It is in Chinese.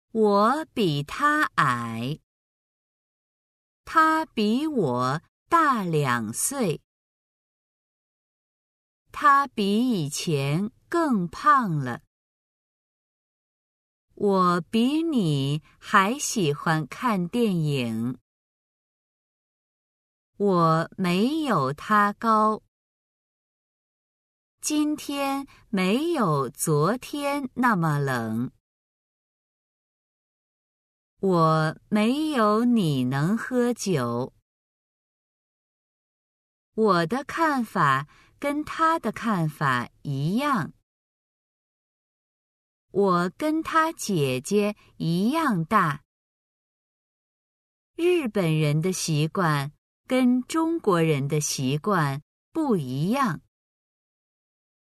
我比他矮，他比我大2岁，他比以前更胖了。我比你还喜欢看电影。我没有他高。今天没有昨天那么冷。我没有你能喝酒。我的看法跟他的看法一样。我跟他姐姐一样大。日本人的习惯跟中国人的习惯不一样。